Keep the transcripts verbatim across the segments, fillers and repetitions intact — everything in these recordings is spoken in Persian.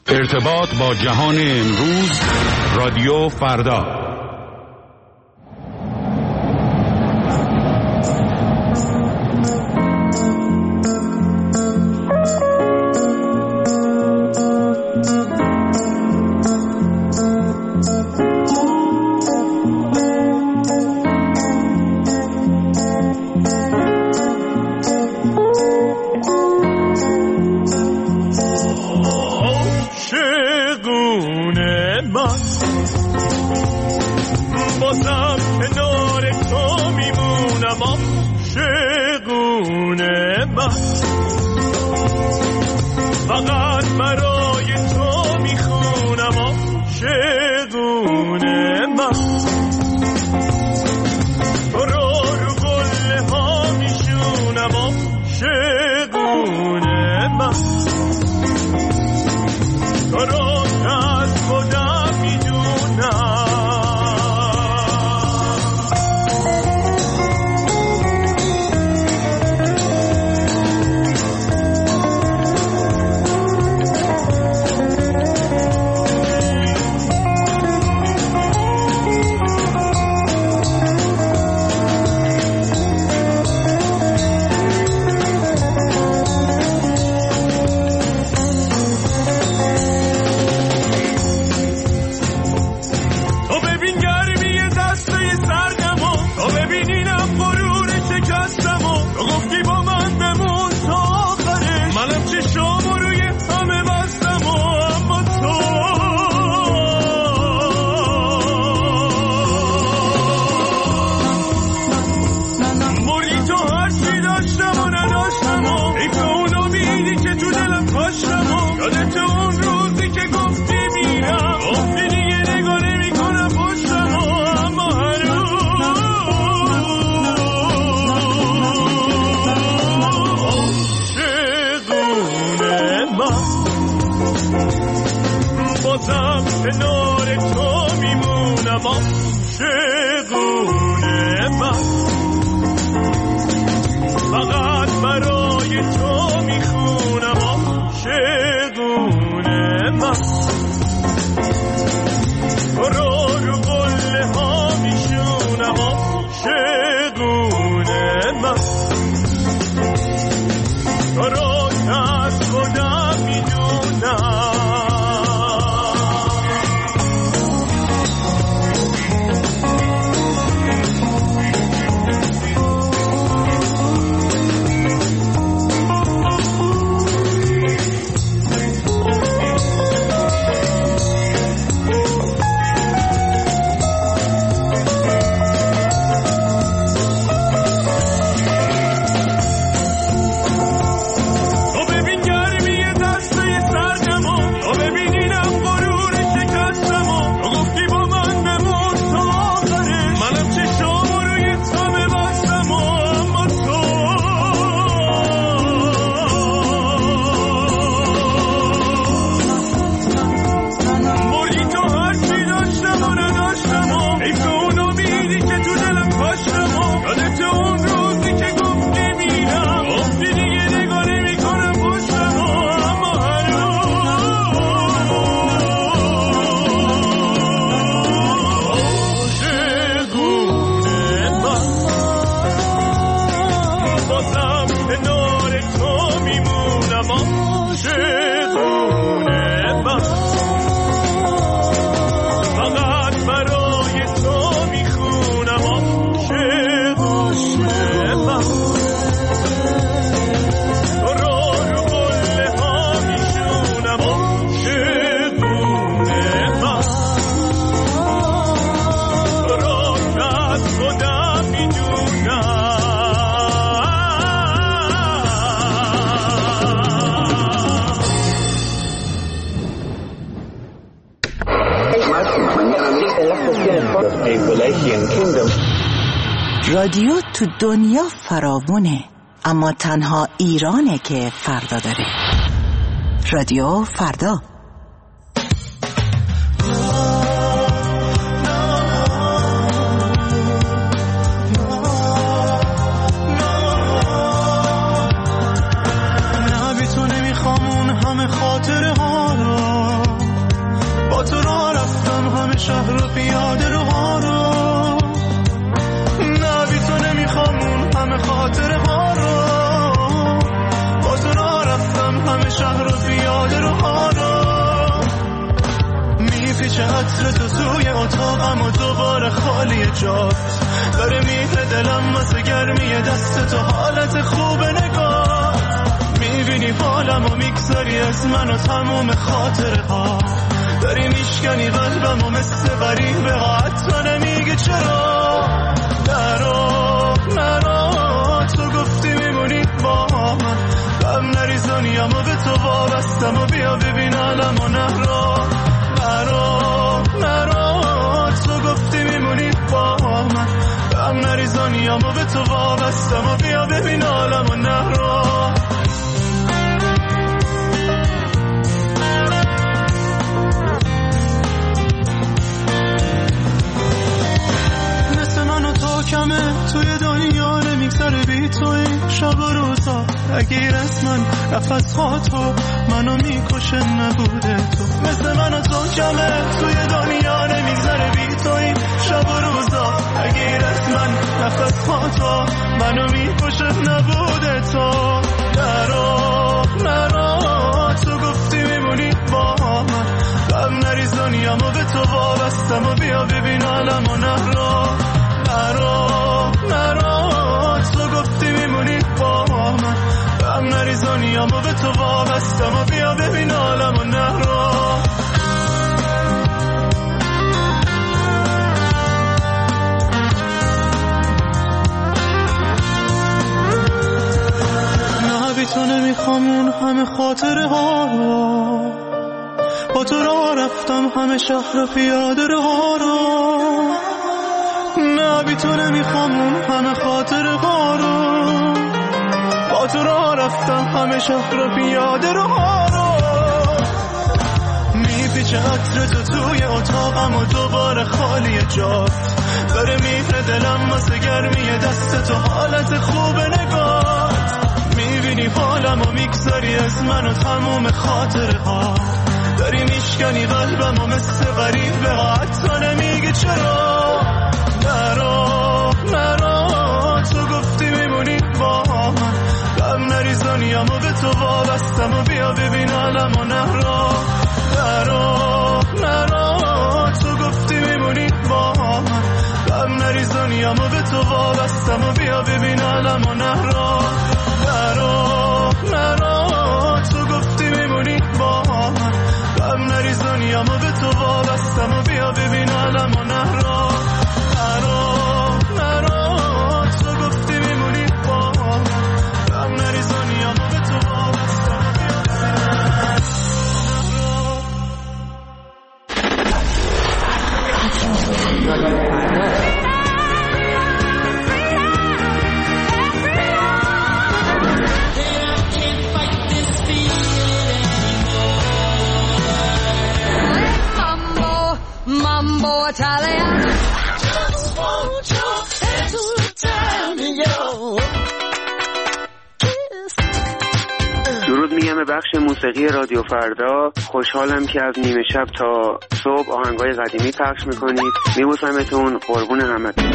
ارتباط با جهان امروز، رادیو فردا. رادیو تو دنیا فراوونه، اما تنها ایرانه که فردا داره. رادیو فردا. نه بی تو نمیخوام اون همه خاطره ها رو، شهر رو پیاده رو ها رو، نه بی تو نمیخوام اون همه خاطره ها رو، با تو را رفتم همه شهر رو پیاده رو ها رو، میپیچه عطر تو توی اتاقم و دوباره خالی جات، داره میره دلم واسه گرمی دست تو، حالت خوب نگاه، میبینی حالم و میگذاری از من و تموم خاطره ها، داری میشکنی قلبم و مثل غریبه ها، حتی نمیگه چرا، نرو نرو تو گفتی میمونی با من، غم نریزانیم و به تو وابستم و بیا ببین عالم و نهرو، نرو نرو تو گفتی میمونی با من، غم نریزانیم و به تو وابستم و بیا ببین عالم و نهرو. کمه توی دنیا نمیگذره بی توی شب و روزا، اگه از من نفس خواه تو منو میکشه نبوده تو، مثل من و تو کمه توی دنیا نمیگذره بی توی شب و روزا، اگه از من نفس خواه تو منو میکشه نبوده تو، نرو نرو تو گفتی میمونی با من، غم نریزانیم و به تو وابستم و بیا ببین عالم و نهرو، نرو نرو تو گفتی میمونی با من، غم نریزانیم و به تو وابستم و بیا ببین عالم و نهرو. نه بی تو نمیخوام اون همه خاطره ها رو، با تو را رفتم همه شهر پیاده ها رو، نه بی تو نمیخوام اون همه خاطره ها رو، با تو را رفتم همه شهر پیاده رو ها رو، میپیچه عطر تو توی اتاقم و دوباره خالی جات، داره میره دلم واسه گرمی دست تو، حالت خوب نگات، میبینی حالم و میگذاری از من و تموم خاطره ها، داری میشکنی قلبم و مثل غریبه ها، حتی نمیگه چرا، نرو نرو تو گفتی میمونی با من، غم نریزانیم و به تو وابستم و بیا ببین عالم و نهرو، نرو نرو تو گفتی میمونی با من، غم نریزانیم و به تو وابستم و بیا ببین عالم و نهرو، نرو نرو تو گفتی میمونی با من، غم نریزانیم و به تو وابستم و بیا ببین عالم و نهرو، نرو نرو تو گفتی میمونی با من، غم نریزانیم و به تو وابستم و بیا ببین Mambo Italiano. Just want your hands to tell me yo. درود میگم به بخش موسیقی رادیو فردا. خوشحالم که از نیمه شب تا صبح آهنگای قدیمی پخش میکنید. میبوسمتون، قربون همتون.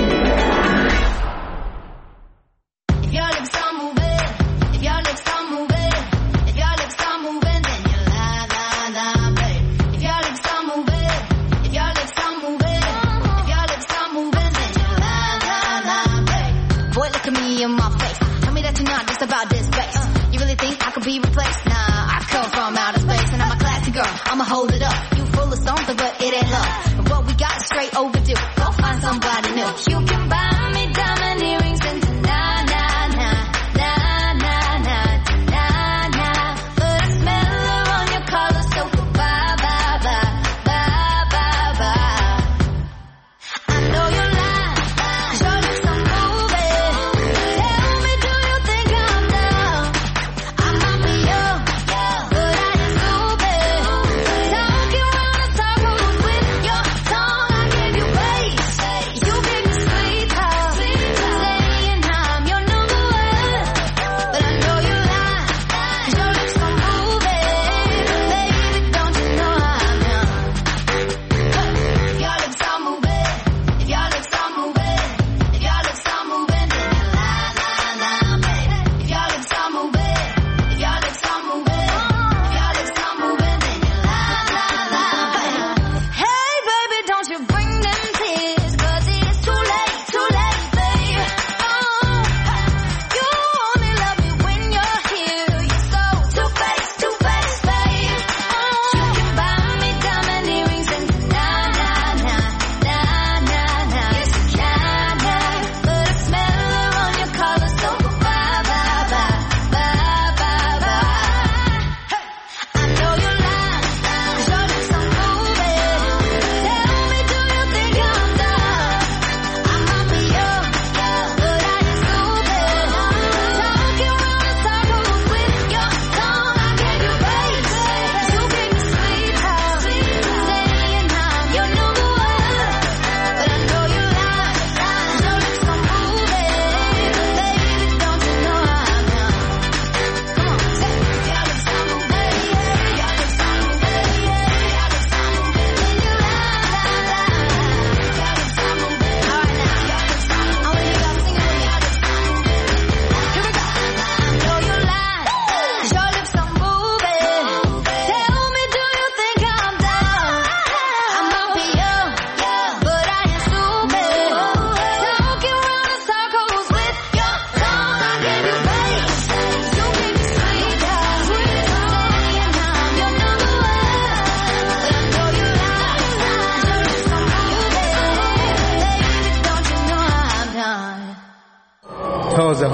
About this bass, you really think I could be replaced? Nah, I come from outer space and I'm a classy girl. I'ma hold it up. You full of something, but it ain't love. And what we got is straight overdue. Go find somebody new. You can buy me diamond earrings and nah nah nah nah nah nah nah nah. But I smell her on your collar, so bye bye bye bye bye bye. I know you're lying, show you some moving. Tell me, do you think I'm down? I might be young, but I ain't stupid. Talking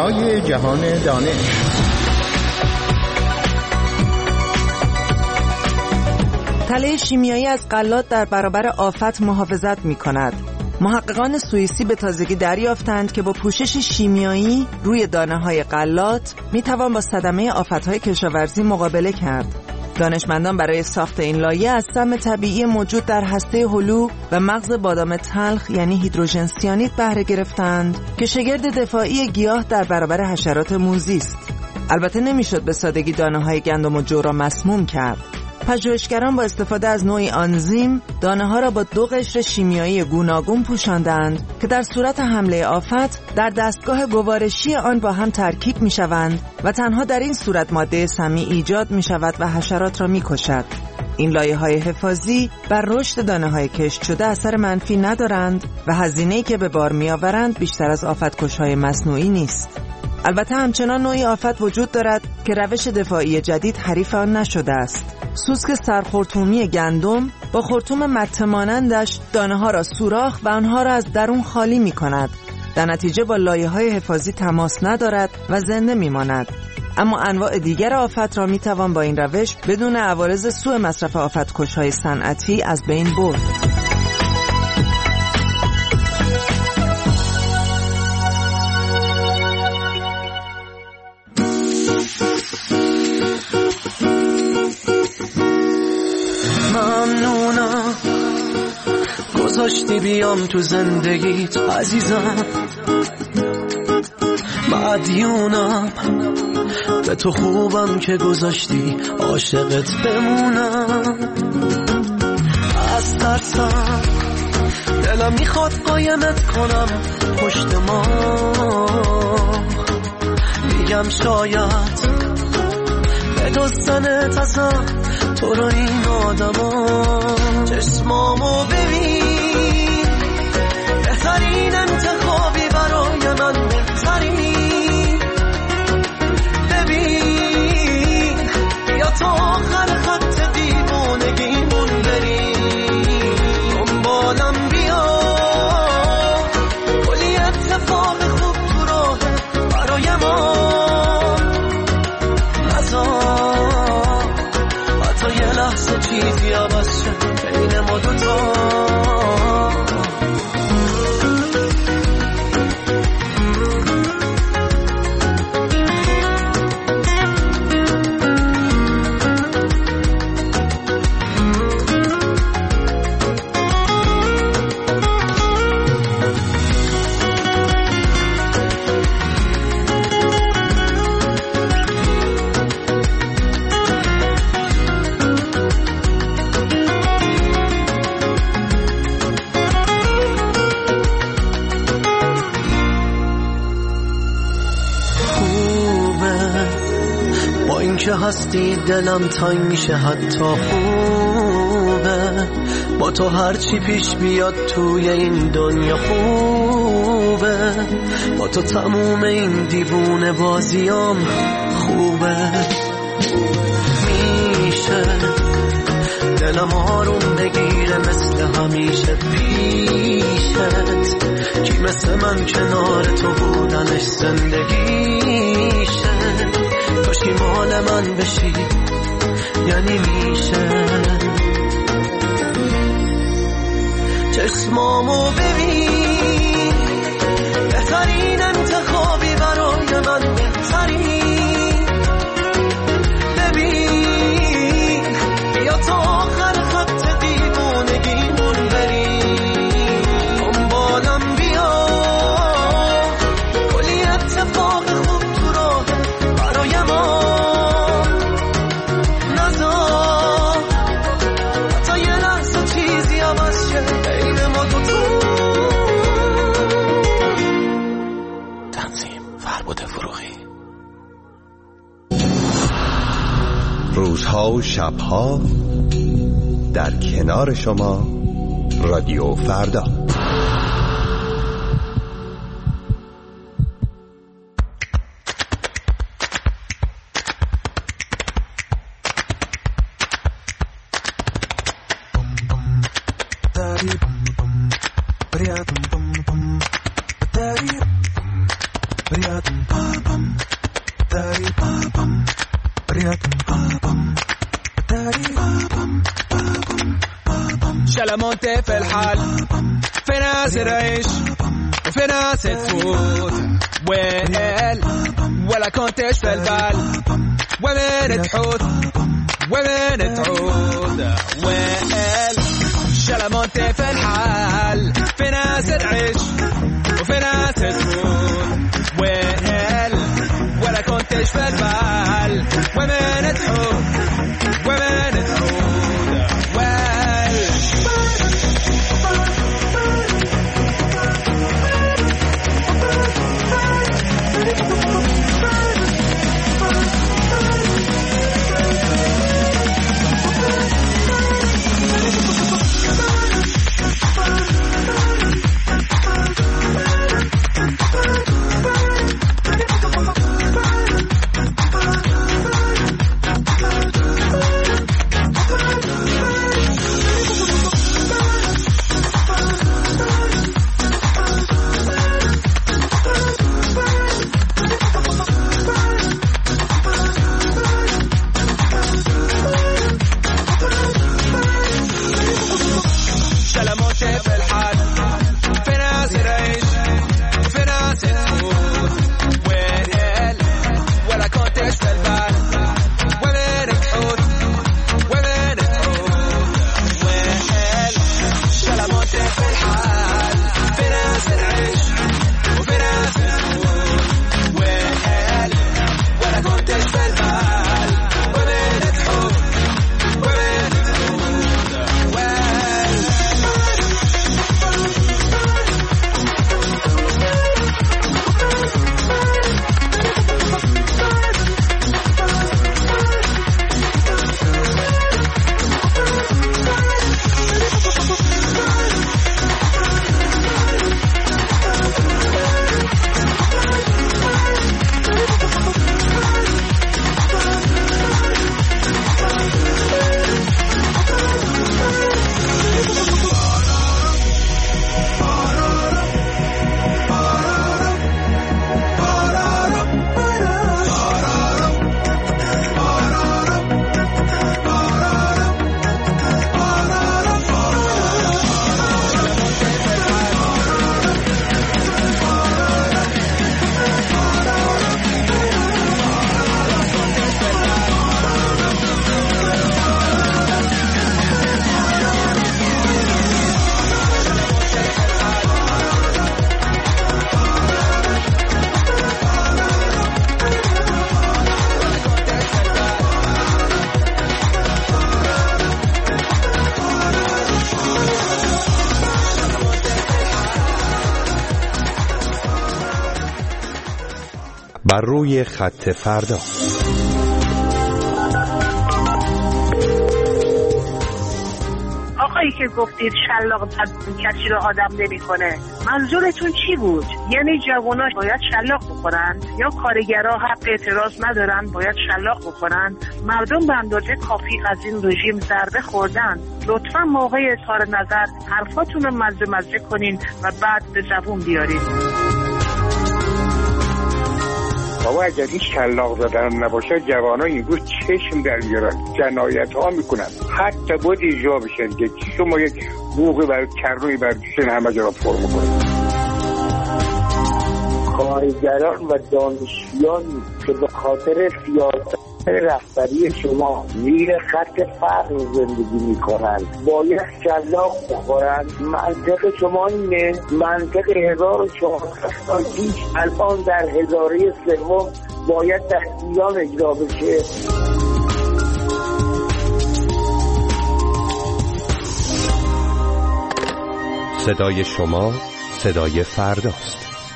صدای جهان دانش. تله شیمیایی از غلات در برابر آفت محافظت می کند. محققان سوئیسی به تازگی دریافتند که با پوشش شیمیایی روی دانه‌های غلات می توان با صدمه آفت‌های کشاورزی مقابله کرد. دانشمندان برای ساخت این لایه از سم طبیعی موجود در هسته هلو و مغز بادام تلخ یعنی هیدروژن سیانید بهره گرفتند که شگرد دفاعی گیاه در برابر حشرات موذی است. البته نمیشد به سادگی دانه‌های گندم و جو را مسموم کرد. پژوهشگران با استفاده از نوعی آنزیم دانه‌ها را با دو قشر شیمیایی گوناگون پوشاندند که در صورت حمله آفت در دستگاه گوارشی آن با هم ترکیب می‌شوند و تنها در این صورت ماده سمی ایجاد می‌شود و حشرات را می‌کشد. این لایه‌های حفاظی بر رشد دانه‌های کشت شده اثر منفی ندارند و هزینه‌ای که به بار می‌آورند بیشتر از آفت‌کش‌های مصنوعی نیست. البته همچنان نوعی آفت وجود دارد که روش دفاعی جدید حریف آن نشده است. سوسک سرخرطومی گندم با خرطوم مته مانندش دانه‌ها را سوراخ و آنها را از درون خالی می‌کند. در نتیجه با لایه‌های حفاظی تماس ندارد و زنده می‌ماند. اما انواع دیگر آفت را می‌توان با این روش بدون عوارض سوء مصرف آفت‌کش‌های صنعتی از بین برد. ممنونم گذاشتی بیام تو زندگیت عزیزم، مدیونم به تو خوبم که گذاشتی عاشقت بمونم. از ترسم دلم میخواد قایمت کنم پشت ما، میگم شاید به دوستنت ازم تو رو این آدم ها. چشمامو ببین بهترین انتخابی برای من، بهترین ببین یا تا آخر خط دیوانگیمون بریم، دنبالم بیا کلی اتفاق خوب تو راه برای ما نزار، حتی یه لحظه چیزی عوض شد بین ما دوتا. که هستی دلم تنگ میشه حتی خوبه، با تو هرچی پیش بیاد توی این دنیا خوبه، با تو تموم این دیوونه بازیام خوبه. میشه دلم آروم بگیره مثل همیشه پیشت، کی مثل من کنار تو بودنش زندگیشه، کاشکی مال من بشی یعنی میشه. چشمامو ببین بهترین انتخابی برای من، بهترین ببین یا تا آخر خط دیوانگیمون بریم، دنبالم بیا کلی اتفاق خوب تو راه برای ما نزار، حتی یه لحظه چیزی عوض شه بین ما دوتا. تنظیم فربود فروغی. روزها و شبها در کنار شما رادیو فردا. Daddy, شلمونتي في الحال في ناس تعيش وفي ناس تفوت ويل ولا كنتش في البال ومن تحوت ومن تعود ويل شلمونتي في الحال في ناس تعيش وفي ناس تفوت ويل ولا كنتش في البال ومن تحوت ومن تعود ويل بر روی خط فردا. آقایی که گفتید شلاق کسی رو آدم نمی‌کنه، منظورتون چی بود؟ یعنی جوونا باید شلاق بخورن یا کارگرها حق اعتراض ندارن باید شلاق بخورن؟ مردم به اندازه کافی از این رژیم ضربه خوردن. لطفاً موقع اظهار نظر حرفاتون رو مزه مزه کنین و بعد به زبون بیارین. بابا اگر این شلاق زدن نباشه جوانان این روز چشم در میارن، جنایت ها میکنن، حتی باید اجرا بشن که شما یک بوقی بر کرنوی بر دوشن همه جا را پر میکنن. کارگران و دانشجویان که به خاطر سیاست رهبری شما زیر خط فقر زندگی میکنند باید شلاق بخورند. منطق شما اینه، منطق هزار و چهارصد سال پیش الان در هزاره سوم باید در ایران اجرا بشه. صدای شما صدای فرداست.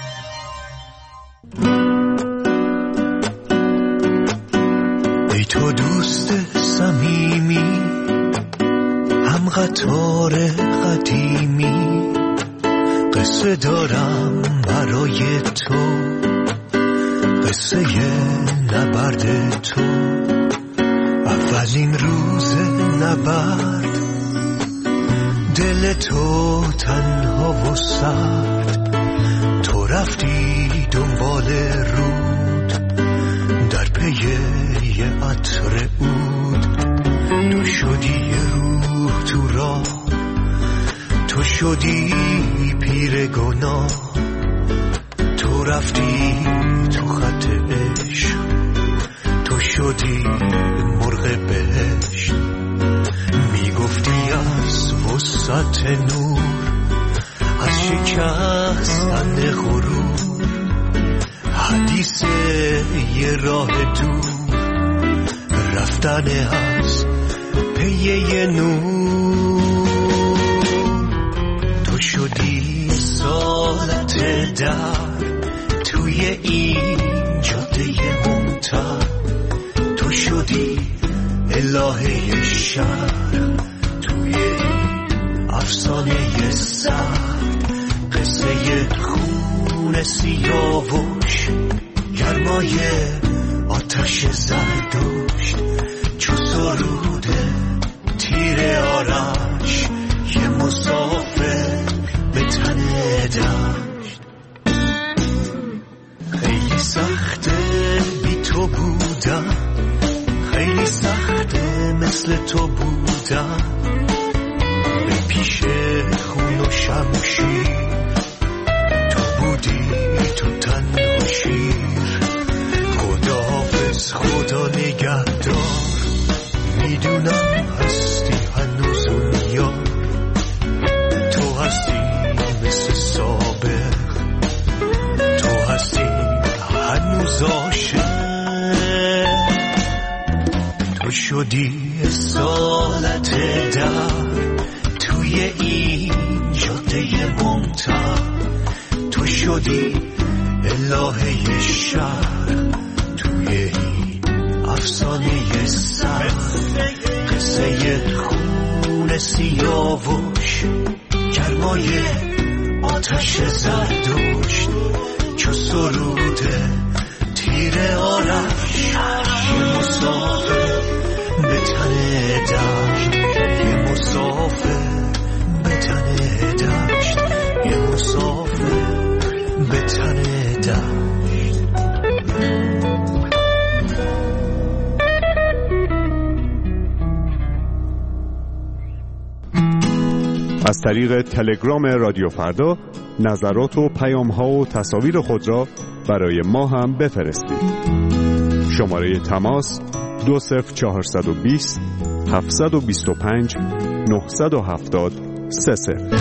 ای تو دوست صمیمی، هم قطار قدیمی، قصه دارم برای تو، قصه نبرد تو. اولین روز نبرد، دل تو تنها و سرد، تو رفتی دنبال رود در پی یه عطر عود، تو شدی یه روح تو راه، تو شدی پیر گناه، تو رفتی تو خط عشق، تو شدی مرغ بهشت. میگفتی از وسعت نور، از شکستن غرور، حدیث یه راه دور، رفتن از پیه نور. تو شدی سالت در توی این جاده ممتد، تو شدی الهه شهر توی این افسانه سرد. قصه خون سیاوش، گرمای آتش زردشت، چو سروده تیر آرش، یه مسافر به تن دشت. خیلی سخته بی تو بودم، خیلی سخته مثل تو بودم، به پیش خون و شمشیر، تو بودی تو تنها شیر. خداحافظ خدا نگهدار، میدونم هستی هنوز اون یار، تو هستی مثل سابق، تو هستی هنوز عاشق. تو شدی سالت در توی این جاده ممتد، تو شدی الهه شهر توی این افسانه سر. قصه خون سیاوش، گرمای آتش زردشت، چو سروده تیر آرش، یه مسافر به تن دشت، یه مسافر به تن دشت، یه مسافر به تن دشت. از طریق تلگرام رادیو فردا نظرات و پیام‌ها و تصاویر خود را برای ما هم بفرستید. شماره تماس دو صفر چهارصد و بیست هفتصد و بیست و پنج نهصد و هفتاد سه صفر.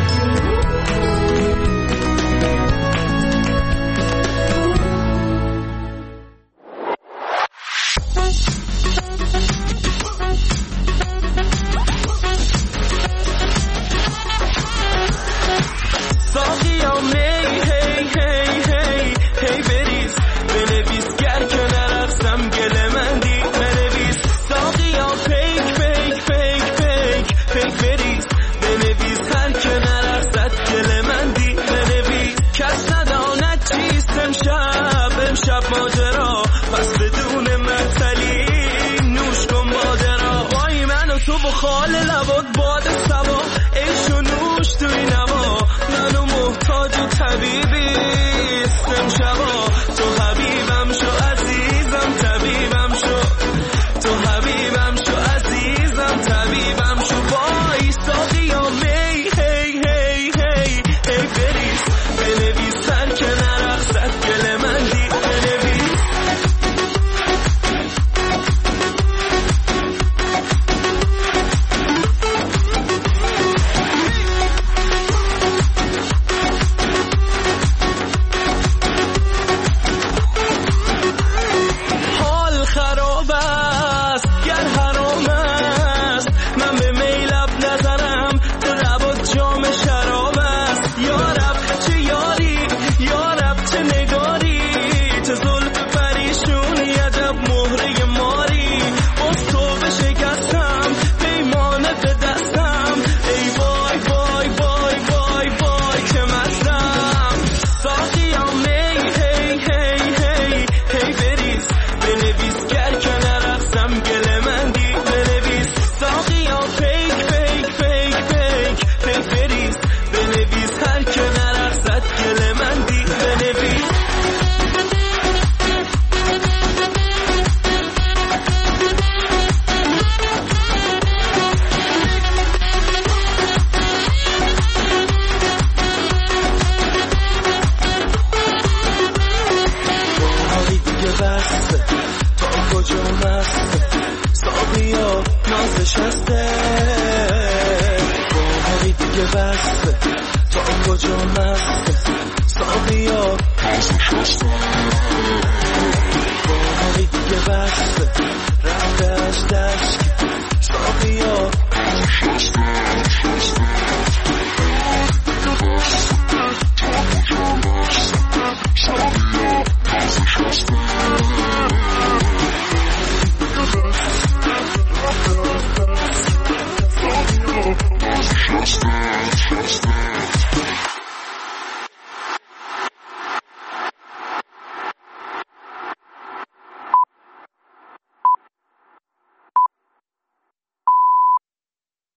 شسته باقی دیگه بسته تا کجا مسته ساقیا پس شسته باقی دیگه بسته رفته از دست ساقیا